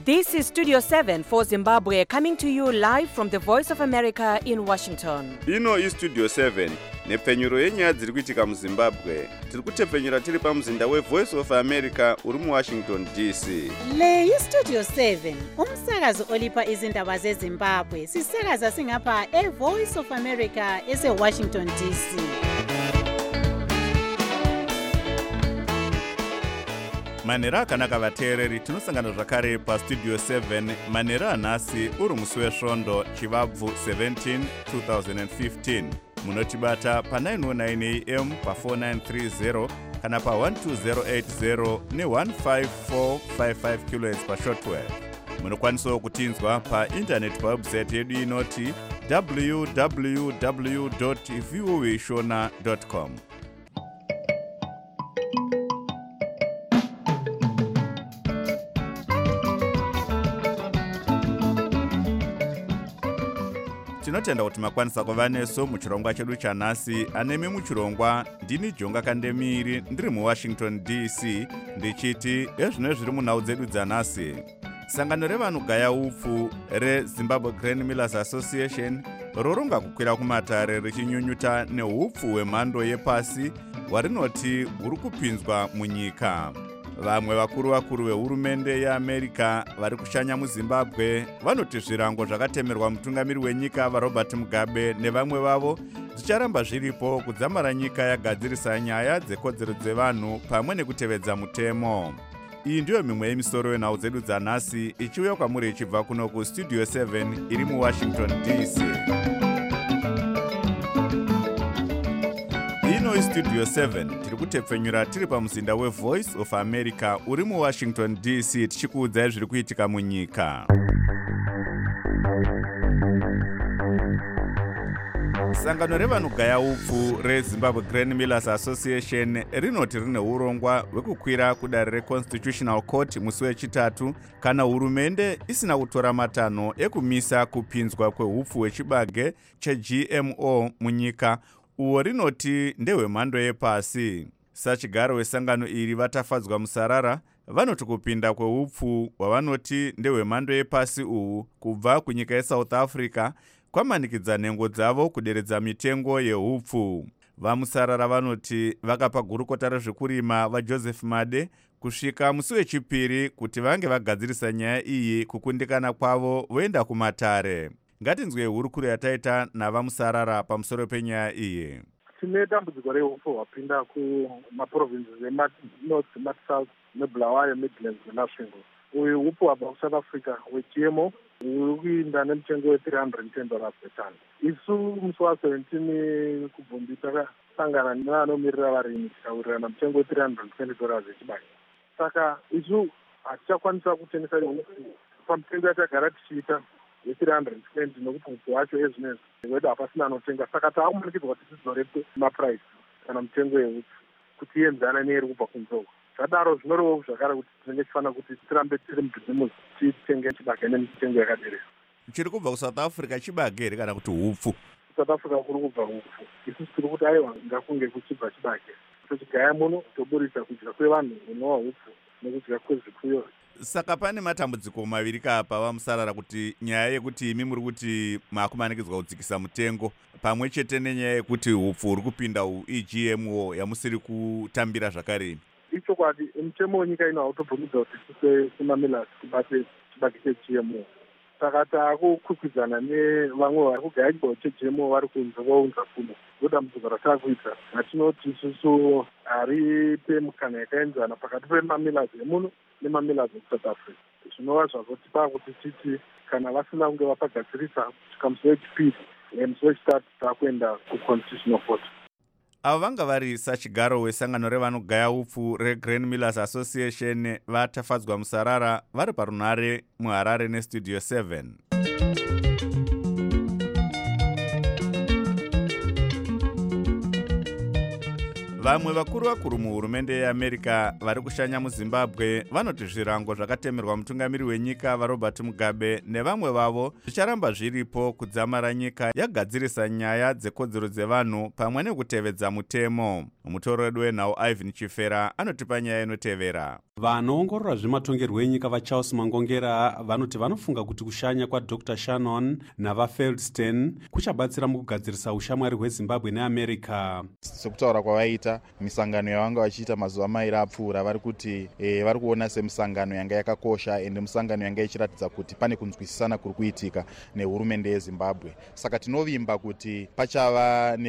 This is Studio 7 for Zimbabwe, coming to you live from the Voice of America in Washington. Ino iStudio 7 nepfenyuro yenyaya dziri kuitika muZimbabwe. Tiri kutepfenyura tiri pamuzinda weVoice of America uri muWashington DC. Le iStudio 7 umsakazo olipa izindaba zeZimbabwe. Sisakaza singapha eVoice of America eseWashington DC. Manera akanaka vateereri tinosangana zvakare paStudio 7 manera anhasi uri musi wesvondo chivabvu 17 2015. Munotibata pa909 AM pa4930 kana pa12080 ne15455 kHz pashortwave. Munokwanisawo kutinzwa paindaneti pawebsite yedu inoti www.voashona.com. Tinotenda kuti makwanisa kuva neso muchirongwa chedu chanhasi. Anemi muchirongwa ndini Jonga Kandemiri ndiri muWashington DC ndichiti ezvino zviri munhau dzedu dzanhasi. Sangano revanogaya upfu reZimbabwe Grain Millers Association roronga kukwira kumatare richinyunyuta neupfu hwemhando yepasi hwarinoti huri kupinzwa munyika. Vamwe vakuru vehurumende yeAmerica vari kushanya muZimbabwe vanoti zvirango zvakatemerwa mutungamiri wenyika vaRobert Mugabe nevamwe vavo zvicharamba zviripo kudzamara nyika yagadzirisa nyaya dzekodzero dzevanhu pamwe nekutevedza mutemo. Iyi ndiyo mimwe yemisoro yenhau dzedu dzanhasi ichiuya kwamuri ichibva kuno kuStudio 7 iri muWashington DC. Ino iStudio 7 tiri kutepfenyura tiri pamuzinda weVoice of America uri muWashington DC tichikuudzai zviri kuitika munyika. Sangano revanogaya upfu reZimbabwe Grain Millers Association rinoti rine urongwa hwekukwira kudare reConstitutional Court musi wechitatu kana hurumende isina kutora matanho ekumisa kupinzwa kwehupfu hwechibage cheGMO munyika uwo rinoti ndehwemhando yepasi. Sachigaro wesangano iri vatafadzwa musarara vanoti kupinda kwehupfu hwavanoti ndehwemhando yepasi uhu kubva kunyika yeSouth Africa kwamanikidza nhengo dzavo kuderedza mitengo yehupfu. Vamusarara vanoti vakapa gurukota rezvekurima vaJoseph Made kusvika musi wechipiri kuti vange vagadzirisa nyaya iyi kukundikana kwavo voenda kumatare. Ngatinzwe hurukuro yataita navamusarara pamusoro penyaya iyi. Tine dambudziko rehupfu hwapinda kumaprovinces eNorth, South neBulawayo, Midlands neMasvingo. Uyu hupfu hwabva kuSouth Africa hweGMO uri kuinda nemutengo we$310 per ton. Isu musi wa17 kubvumbi takasangana nevanomirira varimi tikaurirana mutengo we$320 wechibage. Saka isu hatichakwanisa kutengesa hupfu pamutengo yatagara tichiita we$320 nokuti hupfu wacho ezvinezvi wedu hapasina anotenga. Saka taakumanikidzwa kuti tidzorepe mapuraisi kana mutengo yehupfu kuti ienzane neiri kubva kunzou. Zvadaro zvinorevo zvakare kuti tinenge tifanira kuti tirambe tiri mubhizimusi titenge chibage nemitengo yakaderera. Chiri kubva kuSouth Africa chibage here kana kuti hupfu? South Africa kuri kubva hupfu. Isusu tiri kuti aiwa ngakunge kuchibva chibage. Tochigaya muno toburisa kudya kwevanhu kunova hupfu nekudya kwezvipfuyo. Saka pane matambudziko maviri kapa vamusarara kuti nyaya yekuti imi muri kuti makumanikidzwa kudzikisa mutengo pamwe chete nenyaya yekuti hupfu huri kupinda iGMO yamusiri kutambira zvakare. Ichokwadi mutemo wenyika ino hautobvumidza kuti semamillers tibate chibage cheGMO. Saka takukwikwidzana nevamwe vari kugaya chibage cheGMO vari kunze vounza kuno. Ndodambudziko ratakuita. Hatinoti isusu haripe mukana yakaenzana pakati pemamillers emuno nemamillers eSouth Africa. Zvinova zvazotipa kuti titi kana vasina kunge vapagadzirisa kusvika musi wechipiri musi wechitatu takuenda kuConstitutional Court. Avo vanga vari sachigaro wesangano revanogaya upfu reGrain Millers Association vatafadzwa musarara vari parunhare muHarare neStudio 7. Vamwe vakuru muhurumende yeAmerica vari kushanya muZimbabwe vanoti zvirango zvakatemerwa mutungamiri wenyika vaRobert Mugabe nevamwe vavo zvicharamba zviripo kudzamara nyika yagadzirisa nyaya dzekodzero dzevanhu pamwe nekutevedza mutemo. mutori wedu wenhau Ivan Chifera anotipa nyaya inotevera. Vanoongorora zvematongerwo enyika vaCharles Mangongera vanoti vanofunga kuti kushanya kwaDr Shannon navaFeldstein kuchabatsira mukugadzirisa ushamwari hweZimbabwe neAmerica. Sekutaura kwavaita misangano yavanga vachiita mazuva mairi apfuura, vari kuti vari kuona semisangano yanga yakakosha ende misangano yanga ichiratidza kuti pane kunzwisisana kuri kuitika nehurumende yeZimbabwe. Saka tinovimba kuti pachava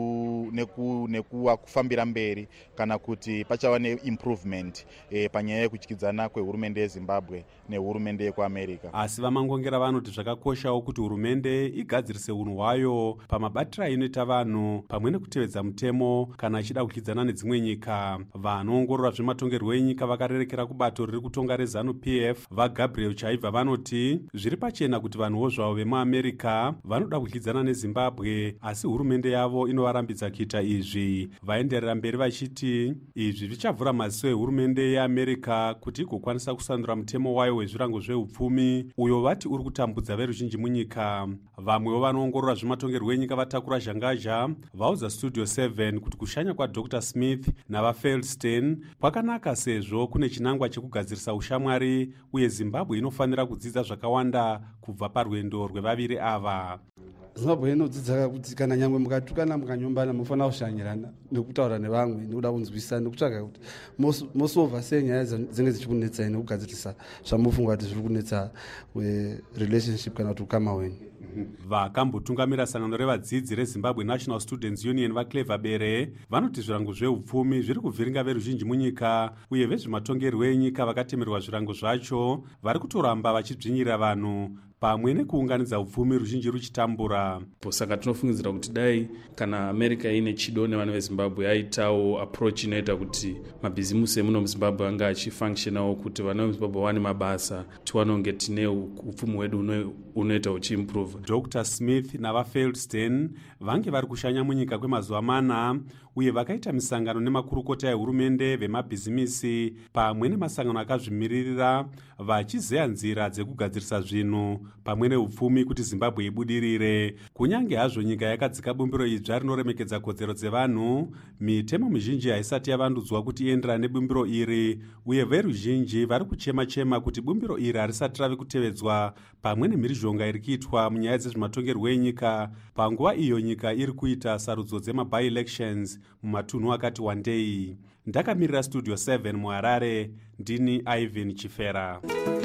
nekufambira mberi kana kuti pachava neimprovement panyaya yekudyidzana kwehurumende yeZimbabwe nehurumende yekuAmerica. Asi vaMangongera vanoti zvakakoshawo kuti hurumende igadzirise unhu hwayo pamabatiro ainoita vanhu pamwe nekutevedza mutemo kana achida kudyidzana nedzimwe nyika. Vanoongorora zvematongerwo enyika vakarerekera kubato riri kutonga reZANU-PF vaGabriel Chaibva vanoti zviri pachena kuti vanhuwo zvavo vemuAmerica vanoda kudyidzana neZimbabwe, asi hurumende yavo inovarambidza kuita izvi. Vaenderera mberi vachiti izvi zvichavhura maziso ehurumende yeAmerica kuti igokwanisa kusandura mutemo wayo wezvirango zveupfumi uyo vati uri kutambudza veruzhinji munyika. Vamwewo vanoongorora zvematongerwo enyika vatakura zhangazha vaudza Studio 7 kuti kushanya kwaDr Smith navaFeldstein kwakanaka sezvo kune chinangwa chekugadzirisa ushamwari uye Zimbabwe inofanira kudzidza zvakawanda kubva parwendo rwevaviri ava. Zimbabwe inodzidza kuti kana nyangwe mukatukana mukanyombana mufanira kushanyirana nekutaura nevamwe nekuda kunzwisisa nekutsvaga kuti mosova sei nyaya dzinenge dzichikunetsai nekugadzirisa zvamufunga kuti zviri kunetsa relationship kana kuti ukama hwenyu. Vakambotungamira sangano revadzidzi reZimbabwe National Students Union vaClever Bere vanoti zvirango zveupfumi zviri kuvhiringa veruzhinji munyika uye vezvematongerwo enyika vakatemerwa zvirango zvacho vari kutoramba vachidzvinyira vanhu pamwe nekuunganidza upfumi ruzhinji ruchitambura. Saka tinofungidzira kuti dai kana America ine chido nevanhu veZimbabwe aitawo approach inoita kuti mabhizimusi emuno muZimbabwe anga achifunctionawo kuti vana veZimbabwe wane mabasa tiwanonge tine upfumi hwedu unoita uchiimprove. Dr Smith navaFeldstein vange vari kushanya munyika kwemazuva mana uye vakaita misangano nemakurukota ehurumende vemabhizimisi pamwe nemasangano akazvimiririra vachizeya nzira dzekugadzirisa zvinhu pamwe neupfumi kuti Zimbabwe ibudirire. Kunyange hazvo nyika yakadzika bumbiro idzva rinoremekedza kodzero dzevanhu, mitemo mizhinji haisati yavandudzwa kuti ienderane nebumbiro iri uye veruzhinji vari kuchema-chema kuti bumbiro iri harisati rave kutevedzwa pamwe nemhirizhonga iri kuitwa munyaya dzezvematongerwo enyika panguva iyo nyika iri kuita sarudzo dzema-by-elections mumatunhu akati wandei. Ndakamirira Studio 7 muHarare, ndini Ivan Chifera.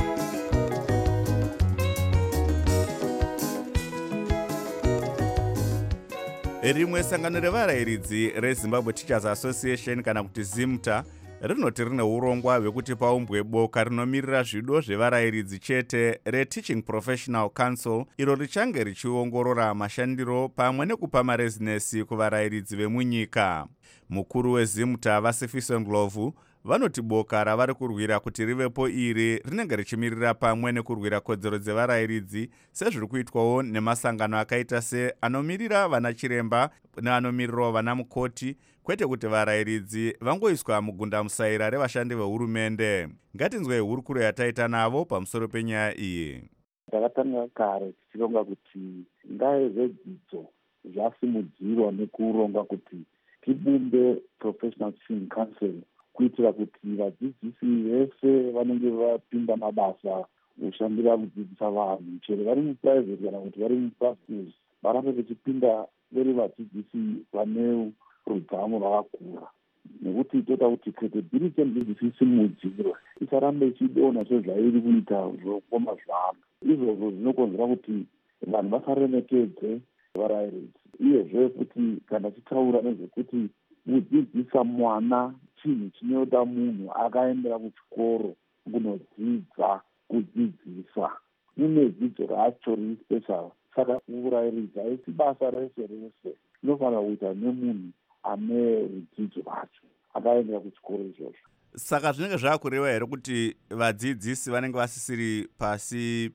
Rimwe sangano revarayiridzi reZimbabwe Teachers Association kana kuti ZIMTA rinoti rine urongwa hwekuti paumbwe boka rinomirira zvido zvevarayiridzi chete reTeaching Professional Council iro richange richiongorora mashandiro pamwe nekupa marezinesi kuvarayiridzi vemunyika. Mukuru weZIMTA vaSifiso Ndlovu vanoti boka ravari kurwira kuti rivepo iri rinenge richimirira pamwe nekurwira kodzero dzevarayiridzi sezviri kuitwawo nemasangano akaita se anomirira vana chiremba neanomirirawo vana mukoti, kwete kuti varayiridzi vangoiswa mugundamusaira revashandi vehurumende. Ngatinzwei hurukuro yataita navo pamusoro penyaya iyi. Takatanga kare tichironga kuti ndaya zvedzidzo zvasimudzirwa nekuronga kuti tibumbe Professional Teaching Council kuitira kuti vadzidzisi vese vanenge vapinda mabasa kushandira kudzidzisa vanhu chero vari muprivate kana kuti vari mupublic varambe vachipinda veri vadzidzisi vane rudzamu rwakakura, nekuti toda kuti credibility yemudzidzisi isimudzirwe isarambe ichidonha sezvairi kuita zvokoma zvanhu. Izvozvo zvinokonzera kuti vanhu vasaremekedze varayiridzi. Uyezve kuti kana titaura nezvekuti kudzidzisa mwana chinhu chinoda munhu akaendera kuchikoro kunodzidza kudzidzisa. Mune dzidzo racho riri special. Saka varayiridzi haisi basa rese rese, inofanira kuita nemunhu ane rudzidzo rwacho akaendera kuchikoro izvozvo. Saka zvinenge zvakureva here kuti vadzidzisi vanenge vasisiri pasi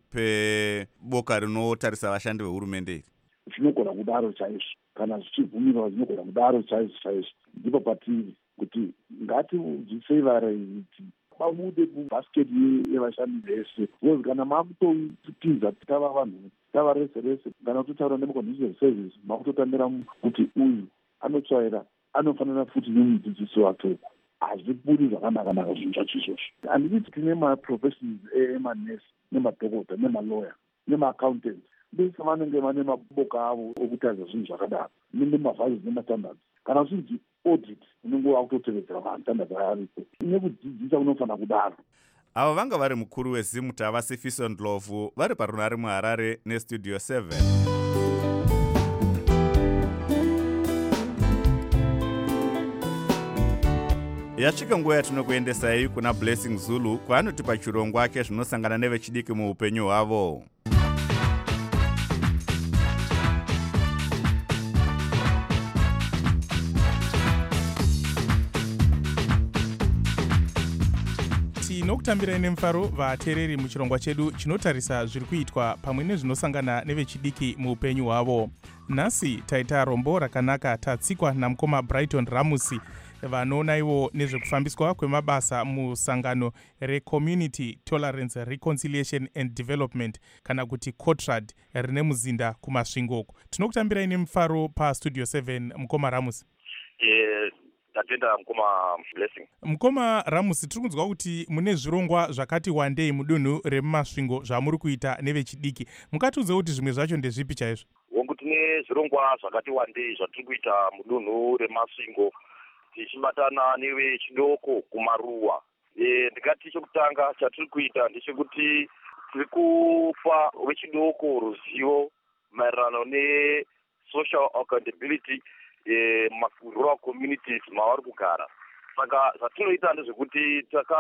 peboka rinotarisa vashandi vehurumende iri? Zvinogona kudaro chaizvo, kana zvichibvumirwa zvinogona kudaro chaizvo. Ndipo patiri kuti ngatidzidzisei varayiridzi vabude kubhasiketi yevashandi vese. Because kana makutopinza tava vanhu tava rese rese, kana kutotaura nemucondition service makutotambira kuti uyu anotsvaira anofanira futi nemudzidzisi wacho. Hazvibudi zvakanaka zvinhu zvacho izvozvo. Handiti tine maprofessions emanesi nemadhokota nemalawyer nemaaccountant vese vanenge vane maboka avo okutarisa zvinhu zvakadaro nemavhazi nemastandards. Kana zvinzi audit unenge wakutotevedzera mastandards aripo. Nekudzidzisa unofanira kudaro. Avo vanga vari mukuru weZimutava Sifiso Ndlovu vari parunare muHarare neStudio 7. Yasvika nguva yatinokuendesai kuna Blessing Zulu kwaanotipa chirongwa zvinosangana nevechidiki muupenyu hwavo. Tinokutambirai nemufaro vateereri muchirongwa chedu chinotarisa zviri kuitwa pamwe nezvinosangana nevechidiki muupenyu hwavo. Nhasi taita rombo rakanaka tatsikwa namukoma Brighton Ramusi vanoonaiwo nezvekufambiswa kwemabasa musangano reCommunity Tolerance Reconciliation and Development kana kuti COTRAD rine muzinda kumasvingo. Tinokutambirai nemufaro paStudio 7 mukoma Ramusi. Tatenda mukoma Blessing. Mukoma Ramusi, tiri kunzwa kuti mune zvirongwa zvakati wandei mudunhu remumasvingo zvamuri kuita nevechidiki. Mukatiudze kuti zvimwe zvacho ndezvipi chaizvo? Hongu tine zvirongwa zvakati wandei zvatiri kuita mudunhu remasvingo tichibatana nevechidoko kumaruwa. Ndingati chekutanga chatiri kuita ndechekuti tiri kupa vechidoko ruzivo maererano ne-social accountability rural communities mavari kugara. Saka zvatinoita ndezvekuti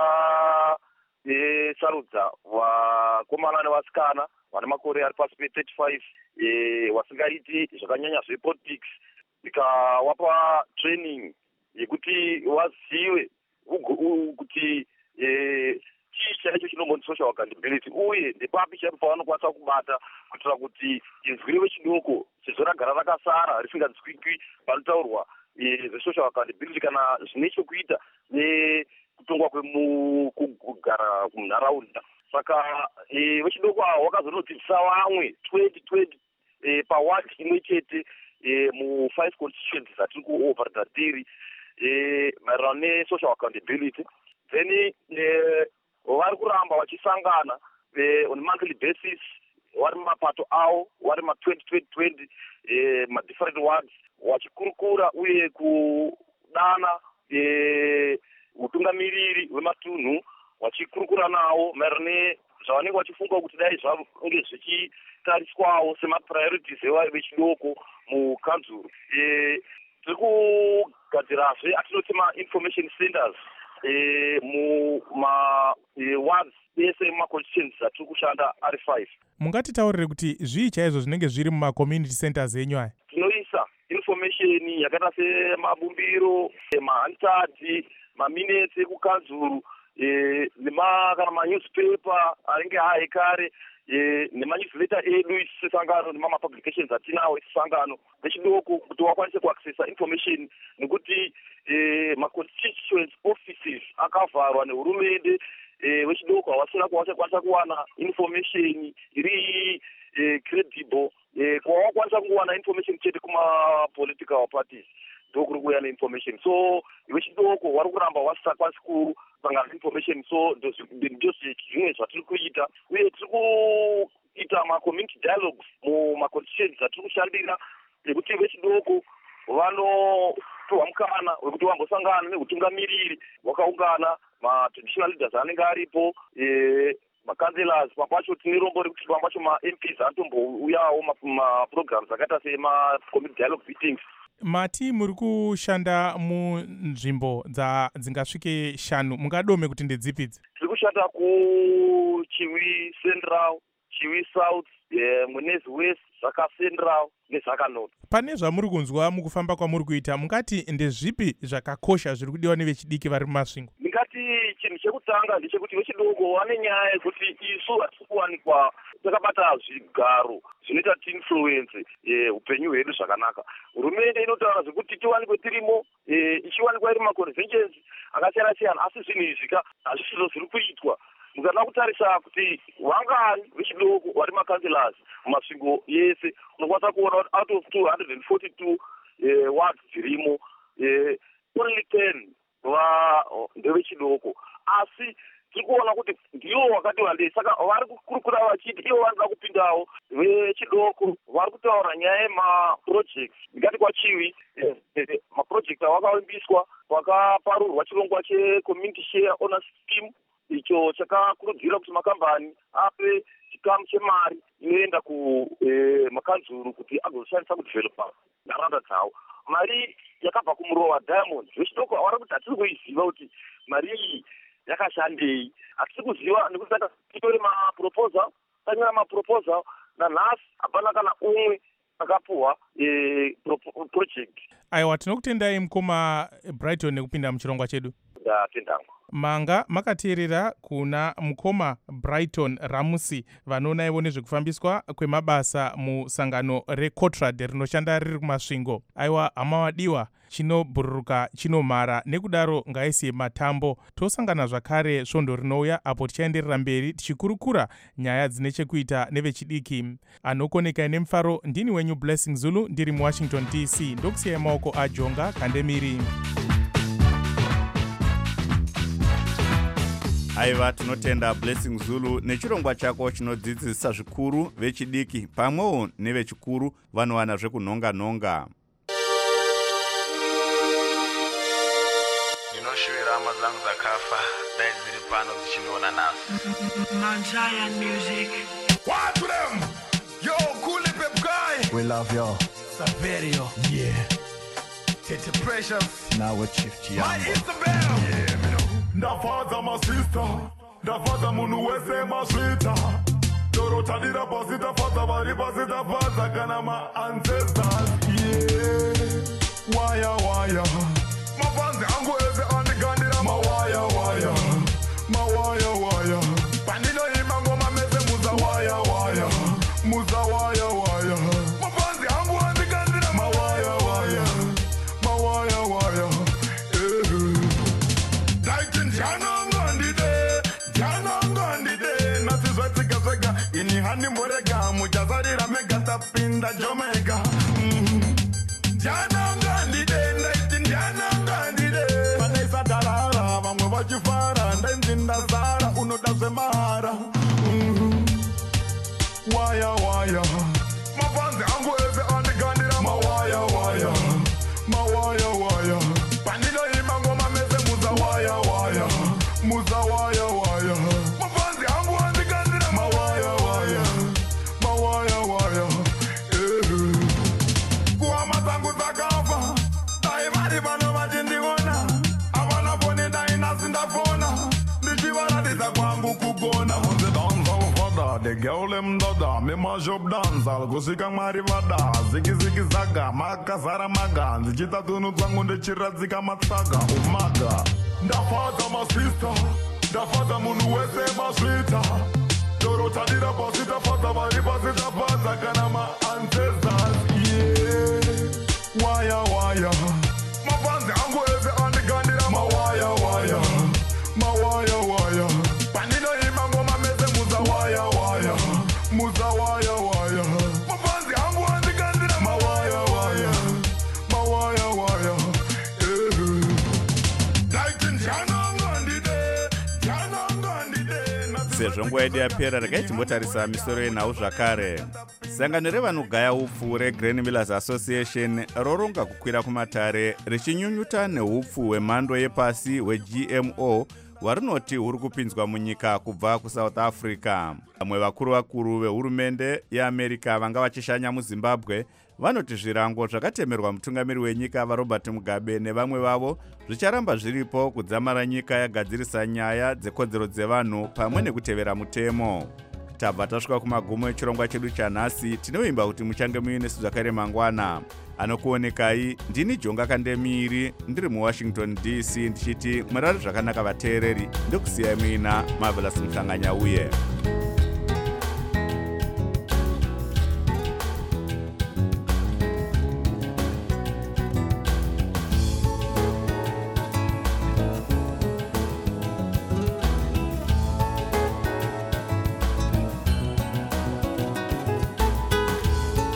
takasarudza vakomana nevasikana vane makore ari pasi pe35 vasingaiti zvakanyanya zvepolitics, tikawapa training yekuti vazive kuti chii chaicho chinombonzi social accountability uye ndepapi chaipo pavanokwanisa kubata kuitira kuti inzwi revechidoko sezvo ragara rakasara risinganzwikwi panotaurwa zve-social accountability kana zvine chokuita nekutongwa kwekugara munharaunda. Saka vechidoko avo vakazonodzidzisa vamwe 2020 paward imwe chete mu5 constituencies atiri kuoperata tiri maererano ne-social accountability. Then vari kuramba vachisangana on monthly basis vari mumapato avo vari ma2020 ma-different wards vachikurukura uye kudana utungamiriri wematunhu vachikurukura navo maererano nezvavanenge vachifunga kuti dai zvange zvichitariswawo sema-priorities vechidoko mukanzuru. Tiri kugadzirazve atinoti ma-information centers wards ese mumaconstituencies atiri kushanda ari 5. Mungatitaurire kuti zvii chaizvo zvinenge zviri mumacommunity centers enyu aya? Tinoisa information yakaita semabumbiro, mahansard, maminutes ekukanzuru, kana manewspaper anenge aekare, nemanewsletter edu isisangano nemamapublications atinawo isisangano vechidoko kuti wakwanise kuaccessa information nekuti ma-constituent offices akavharwa nehurumende. Vechidoko havasina kwavachakwanisa kuwana information iri credible kwavakwanisa kuwana information chete kuma-political parties ndokuri kuuya neinformation. So vechidoko vari kuramba vasisakwanisi kusangana neinformation. So ndozvimwe zvatiri kuita uye tiri kuita ma-community dialogues muma-constituencies atiri kushandira ekuti vechidoko vanopiwa mukana wekuti vambosangana neutungamiriri wakaungana ma-traditional leaders anenge aripo, ma-councillors. Papacho tine rombo rekuti papacho ma-MPs anotombouyawo ma-programs akaita sema-community dialogue meetings. Mati muri kushanda munzvimbo dzingasvike 5, mungadome kuti ndedzipidzi? Tiri kushanda kuChiwi Central, Chiwi South, Munezi West, Zaka Central neZaka North. Pane zvamuri kunzwa mukufamba kwamuri kuita, mungati ndezvipi zvakakosha zviri kudiwa nevechidiki vari mumasvingo? Ndingati chinhu chekutanga ndechekuti vechidoko vane nyaya yekuti isu hatisi kuwanikwa takabata zvigaro zvinoita tiinfluence upenyu hwedu zvakanaka. Hurumende inotaura zvekuti tiwanikwe tirimo, ichiwanikwa iri maconventions akasiyana siyana, asi zvinhu izvi hazvisizvo zviri kuitwa. Mukada kutarisa kuti vangani vechidoko vari ma-councillors mumasvingo yese, unokwanisa kuona out of 242 wards dzirimo only 10 ndevechidoko, asi tiri kuona kuti ndiwo wakati wandei. Saka vari kukurukura vachiti ivo vanoda kupindawo vechidoko, vari kutaura nyaya yemaprojects. Ndingati kwachiwi maproject awakavimbiswa wakaparurwa chirongwa checommunity share ownership scheme, icho chakakurudzira kuti makambani ape chikamu chemari inoenda kumakanzuru kuti agozoshandisa kudevelopa nharaunda dzawo. Mari yakabva kumurowa Diamond vechidoko vari kuti hatiri kuiziva kuti mari iyi yakashandei. Hatisi kuziva nekuti titore maproposal, tanyora maproposal nanhasi hapana kana umwe akapuhwa project. Aiwa, tinokutendai mukoma Brighton nekupinda muchirongwa chedu. Ndatendangu. Manga makateerera kuna mukoma Brighton Ramusi vanoona ivo nezvekufambiswa kwemabasa musangano reCotrad rinoshanda riri kumasvingo. Aiwa, hama wadiwa, chinobhururuka chinomhara, nekudaro ngaisiye matambo. Tosangana zvakare svondo rinouya apo tichaenderera mberi tichikurukura nyaya dzine chekuita nevechidiki. Anokoneka nemufaro, ndini wenyu Blessing Zulu, ndiri muWashington DC. Ndokusiyai maoko aJonga Kandemiri. aiva tinotenda Blessing Zulu nechirongwa chako chinodzidzisa zvikuru vechidiki pamwewo nevechikuru vanowana zvekunhonga-nhonga. Ndinoshuvira hama dzangu dzakafa dai dziri pano dzichiniona naso. Manchaya music. What to them? Yo, cool pep guy. We love you. Saverio. Yeah. Tete Precious. Now we're Chief Giambo. My Isabel. Yeah, me know. Ndafaza my sister, ndafaza munu wese maswita. Doro tadira pasita faza bari pasita faza kana ma ancestors. Yeah, waya. Mafanzi angu eze andigandira ma waya. Panilo imango mameze muza waya. Muza waya. Mafanzi angu andigandira ma waya. Ini hani morega mujazarira mega tapinda Jamaica. Jana ngandide ndaitin jana ngandide. Panesa darara vamwe vachifara ndainzinda zara unodazve mahara. Waya. Mafanzi angu eze andigandira ma waya. Panilo imango mameze muza waya. Muza waya. Mafanzi angu andigandira ma waya. Kuwa matangu zakafa daivari vano vachindiona avana foni dainasindafona ndichivaradisa kwangu kugona munze danza ufada degeule mdoda mimashop danza kusvika mwari vada zikiziki zaga makazara maga nzichita tunhu twangu ndichiradzika matsaga umaga ndafadza masista ndafadza munhu wese masvita doro tadira pasita fadza vari pasita fadza kana maancestors. Yeah, waya. Mafanzi angu eze andigandira ma waya. Panilo imango mameze muza waya. Muza waya. Mafanzi angu andigandira ma waya. Daitin jana ngandide. Sezvo nguva yedu yapera, regai timbotarisa misoro yenhau zvakare. Sangano revanogaya upfu reGrain Millers Association roronga kukwira kumatare richinyunyuta neupfu hwemhando yepasi hweGMO hwarinoti huri kupinzwa munyika kubva kuSouth Africa. Vamwe vakuru vehurumende yeAmerica vanga vachishanya muZimbabwe vanoti zvirango zvakatemerwa mutungamiri wenyika vaRobert Mugabe nevamwe vavo zvicharamba zviripo kudzamara nyika yagadzirisa nyaya dzekodzero dzevanhu pamwe nekutevera mutemo. Tabva tasvika kumagumo echirongwa chedu chanhasi. Tinovimba kuti muchange muinesu zvakare mangwana. Anokuonekai ndini Jonga Kandemiri, ndiri muWashington DC ndichiti murare zvakanaka vateereri. Ndokusiyai muina Marvelous Muhlanganya uye.